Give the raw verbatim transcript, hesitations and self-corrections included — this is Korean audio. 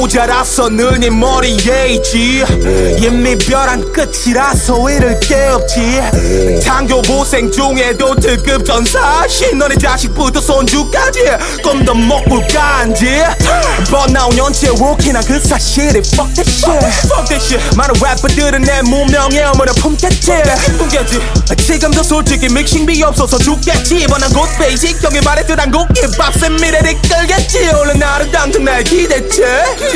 자라서 늘 네 머리에 있지. 이미 벼랑 끝이라서 이를 게 없지. 장교보생 중에도 특급 전사 너네 자식부터 손주까지 좀 더 먹고 간지. 번아웃 년째 워킹한 그 사실이 fuck that shit fuck that shit. 많은 래퍼들은 내 무명의 어머니 품겠지 품겠지. 지금도 솔직히 믹싱비 없어서 죽겠지. 번한 곳 베이직 형이 말했듯 한국힙 값에 미래를 끌겠지. 원래 나는 당장 날 기대치.